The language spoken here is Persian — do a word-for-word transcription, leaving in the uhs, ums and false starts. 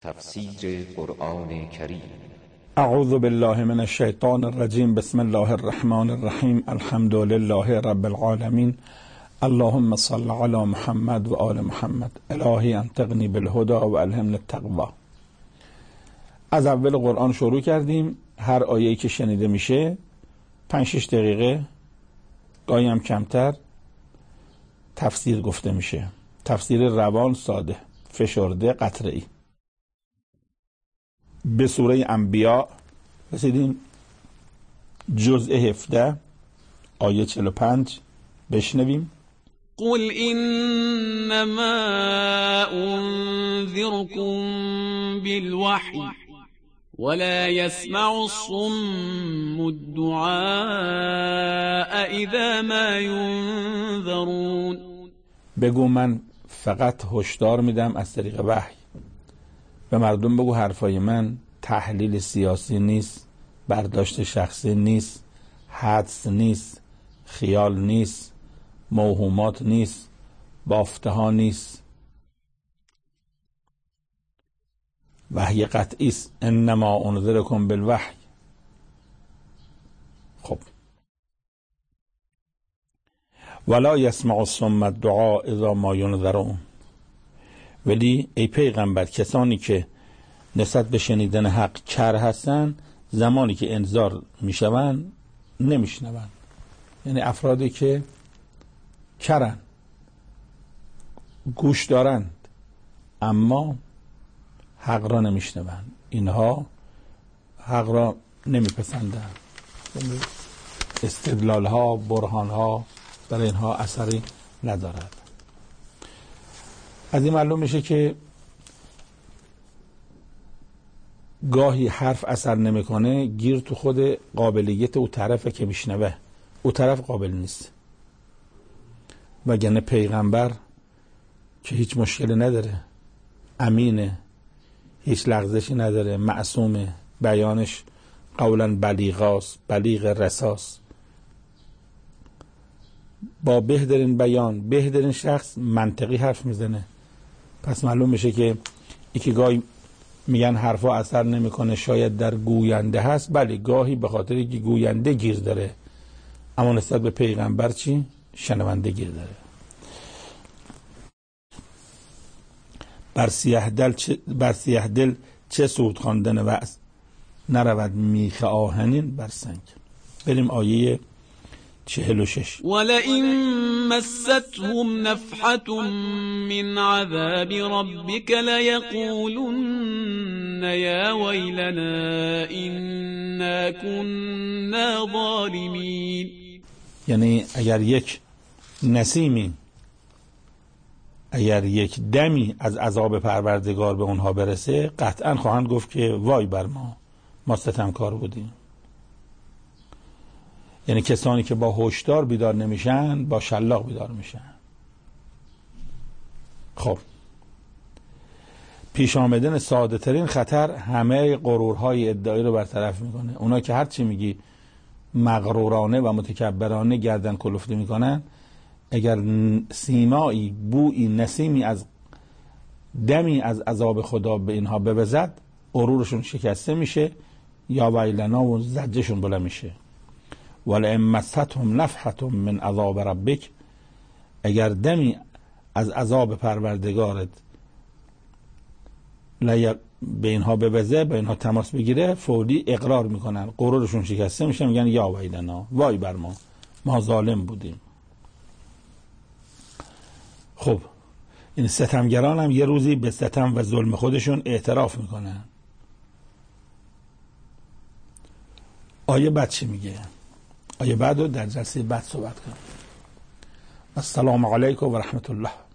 تفسیر قرآن کریم. اعوذ بالله من الشیطان الرجیم. بسم الله الرحمن الرحیم. الحمد لله رب العالمین. اللهم صل علی محمد و آل محمد. الهی انطقنی بالهدى و الهمنی التقوی. از اول قرآن شروع کردیم. هر آیه‌ای که شنیده میشه پنج شش دقیقه، گاهی هم کمتر، تفسیر گفته میشه. تفسیر روان، ساده، فشرده، قطره‌ای. به سوره انبیاء رسیدیم، جزء هفده، آیه چهل و پنج. بشنویم. قل انما انذركم بالوحی ولا يسمع الصم الدعاء اذا ما ينذرون. بگو من فقط هشدار میدم از طریق وحی. به مردم بگو حرفای من تحلیل سیاسی نیست، برداشت شخصی نیست، حدس نیست، خیال نیست، موهومات نیست، بافته ها نیست. وحی قطعی است. انما انذرکم بالوحی. خب، ولا یسمع الصم الدعاء اذا ما ینذرون. ولی ای پیغمبر، کسانی که نسبت به شنیدن حق کر هستن، زمانی که انذار میشون نمیشنون. یعنی افرادی که کرن، گوش دارند اما حق را نمیشنون، اینها حق را نمیپسندند. استدلال ها، برهان ها برای اینها اثری ندارد. از این معلوم میشه که گاهی حرف اثر نمیکنه، گیر تو خود قابلیت او طرفه که میشنوه، او طرف قابل نیست. وگرنه پیغمبر که هیچ مشکلی نداره، امینه، هیچ لغزشی نداره، معصومه، بیانش قولا بلیغاست، بلیغ رساست، با بهترین بیان، بهترین شخص منطقی حرف میزنه. پس معلوم میشه که یکی گاهی میگن حرفا اثر نمیکنه، شاید در گوینده هست. بله، گاهی به خاطر اینکه گوینده گیر داره، اما نسبت به پیغمبر چی؟ شنونده گیر داره. بر سیه دل چه, بر سیه دل چه سود خواندن وعظ، نرود میخ آهنین بر سنگ. بریم آیه چهل و شش. ولئن مستهم نفحة من عذاب ربك ليقولن يا ويلنا إنا كنا ظالمين. یعنی اگر یک نسیمی، اگر یک دمی از عذاب پروردگار به اونها برسه، قطعا خواهند گفت که وای بر ما، ما ستمکار بودیم. یعنی کسانی که با هشدار بیدار نمیشن، با شلاق بیدار میشن. خب، پیش آمدن ساده ترین خطر همه غرورهای ادعایی رو برطرف میکنه. اونا که هر چی میگی مغرورانه و متکبرانه گردن کلفتی میکنن، اگر سیمایی، بویی، نسیمی از دمی از عذاب خدا به اینها بوزد، غرورشون شکسته میشه، یا ویلنا و زجشون بلند میشه. ولئن مستهم نفحة من عذاب ربک، اگر دمی از عذاب پروردگارت به اینها بوزه، به اینها تماس بگیره، فوری اقرار میکنن، غرورشون شکسته میشه، میگن یا ویلنا، وای بر ما، ما ظالم بودیم. خب، این ستمگران هم یه روزی به ستم و ظلم خودشون اعتراف میکنن. آیه بعد چی میگه؟ آیه بعد رو در جلسه بعد صحبت کنیم. السلام علیکم و رحمت الله.